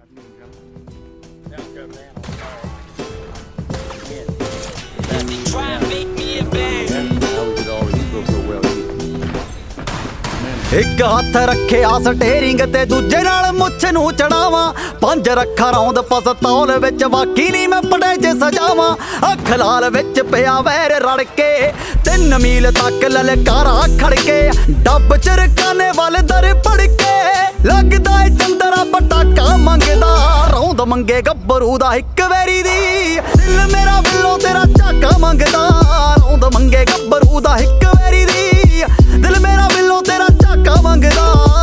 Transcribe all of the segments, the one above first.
ਇੱਕ ਹੱਥ ਰੱਖਿਆ ਸਟੇਰਿੰਗ ਤੇ ਦੂਜੇ ਨਾਲ ਮੁੱਛ ਨੂੰ ਚੜਾਵਾਂ, ਪੰਜ ਰੱਖਾਂ ਰੌਂਦ ਪਸਤੌਲ ਵਿੱਚ ਬਾਕੀ ਨਹੀਂ ਮੈਂ ਪੜੇ 'ਚ ਸਜਾਵਾਂ। ਅੱਖ ਲਾਲ ਵਿੱਚ ਪਿਆ ਵੈਰ ਰੜ ਕੇ 3 ਮੀਲ ਤੱਕ ਲਲਕਾਰਾ ਖੜਕੇ, ਡੱਬ ਚਰਕਾਨੇ ਵੱਲ ਦਰ ਪੜ ਕੇ ਲੱਗਦਾ ਏ ਚੰਦਰਾ ਪਟਾਕਾ ਮੰਗਦਾ। ਰੌਂਦ ਮੰਗੇ ਗੱਭਰੂ ਦਾ ਇੱਕ ਵੈਰੀ ਦੀ, ਦਿਲ ਮੇਰਾ ਬਿੱਲੋ ਤੇਰਾ ਝਾਕਾ ਮੰਗਦਾ। ਰੌਂਦ ਮੰਗੇ ਗੱਭਰੂ ਦਾ ਇੱਕ ਵੈਰੀ ਦੀ, ਦਿਲ ਮੇਰਾ ਬਿੱਲੋ ਤੇਰਾ ਝਾਕਾ ਮੰਗਦਾ।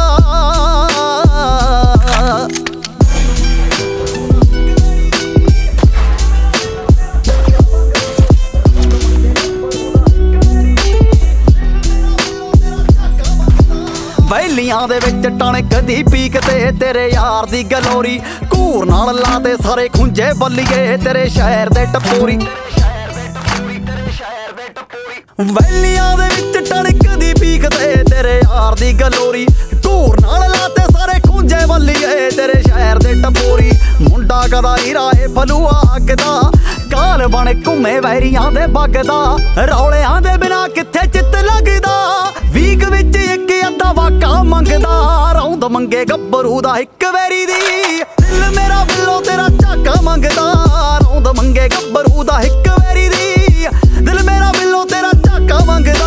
ਵੈਲੀਆਂ ਦੇ ਵਿੱਚ ਟਣਕ ਦੀ ਪੀਕ ਤੇ ਤੇਰੇ ਯਾਰ ਦੀ ਗਲੋਰੀ, ਘੂਰ ਨਾਲ ਲਾ ਤੇ ਸਾਰੇ ਖੁੰਝੇ ਬੱਲੀਏ ਤੇਰੇ ਸ਼ਹਿਰ ਦੇ ਟਪੋਰੀ। ਵੈਲੀਆਂ ਦੇ ਵਿੱਚ ਟਣਕ ਦੀ ਪੀਕ ਤੇ ਤੇਰੇ ਯਾਰ ਦੀ ਗਲੋਰੀ, ਘੂਰ ਨਾਲ ਲਾ ਤੇ ਸਾਰੇ ਖੁੰਝੇ ਬੱਲੀਏ ਤੇਰੇ ਸ਼ਹਿਰ ਦੇ ਟਪੋਰੀ। ਮੁੰਡਾ ਕਦਾ ਹੀਰਾ ਏ ਫਲੂਆ ਅੱਗਦਾ, ਕਾਲ ਬਣ ਘੁੰਮੇ ਵੈਰੀਆਂ ਦੇ ਬੱਗਦਾ। ਰੌਲਿਆਂ ਦੇ ਬਿਨਾ ਕਿੱਥੇ ਚਿੱਤ ਲੱਗਦਾ, ਵੀਕ ਵਿੱਚ ਇੱਕ ਅੱਧਾ ਵਾਕਾ ਮੰਗਦਾ। ਰੌਂਦ ਮੰਗੇ ਗੱਭਰੂ ਦਾ ਇੱਕ ਵੈਰੀ ਦੀ, ਦਿਲ ਮੇਰਾ ਬਿੱਲੋ ਤੇਰਾ ਝਾਕਾ ਮੰਗਦਾ। ਰੌਂਦ ਮੰਗੇ ਗੱਭਰੂ ਦਾ ਇੱਕ ਵੈਰੀ ਦੀ, ਦਿਲ ਮੇਰਾ ਬਿੱਲੋ ਤੇਰਾ ਝਾਕਾ ਮੰਗਦਾ।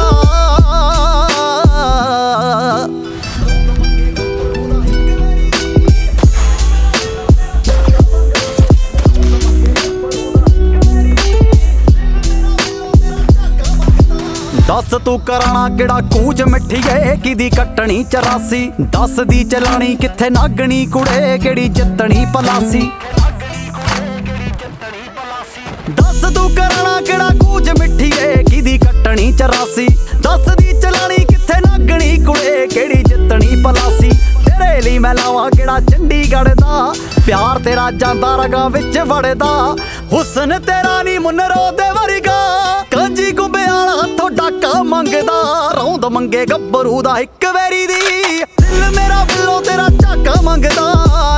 ਦੱਸ ਤੂੰ ਕਰਾਣਾ ਕਿਹੜਾ ਕੂਚ ਮਿੱਠੀਏ, ਕਿਦੀ ਕੱਟਣੀ 84, ਦੱਸ ਦੀ ਚਲਾਣੀ ਕਿੱਥੇ ਨਾਗਣੀ ਕੁੜੇ, ਕਿਹੜੀ ਜਿੱਤਣੀ ਪਲਾਸੀ। ਦੱਸ ਤੂੰ ਕਰਾਣਾ ਕਿਹੜਾ ਕੂਚ ਮਿੱਠੀਏ, ਕਿਦੀ ਕੱਟਣੀ 84, ਦੱਸ ਦੀ ਚਲਾਣੀ ਕਿੱਥੇ ਨਾਗਣੀ ਕੁੜੇ, ਕਿਹੜੀ ਜਿੱਤਣੀ ਪਲਾਸੀ। ਤੇਰੇ ਲਈ ਮੈਂ ਲਾਵਾਂ ਕਿਹੜਾ ਚੰਡੀਗੜ੍ਹ ਦਾ, ਪਿਆਰ ਤੇਰਾ ਜਾਂਦਾ ਰਗਾਂ ਵਿੱਚ ਵੜਦਾ। ਹੁਸਨ ਤੇਰਾ ਨੀ ਮੁਨਰੋ ਦੇ ਵਰਗਾ, ਕਾਂਜੀ ਗੁੰਬਿਆਲਾ ਹੱਥੋਂ ਡਾਕਾ ਮੰਗਦਾ। ਰੌਂਦ ਮੰਗੇ ਗੱਭਰੂ ਦਾ ਇੱਕ ਵੈਰੀ ਦੀ, ਦਿਲ ਮੇਰਾ ਬਿੱਲੋ ਤੇਰਾ ਝਾਕਾ ਮੰਗਦਾ।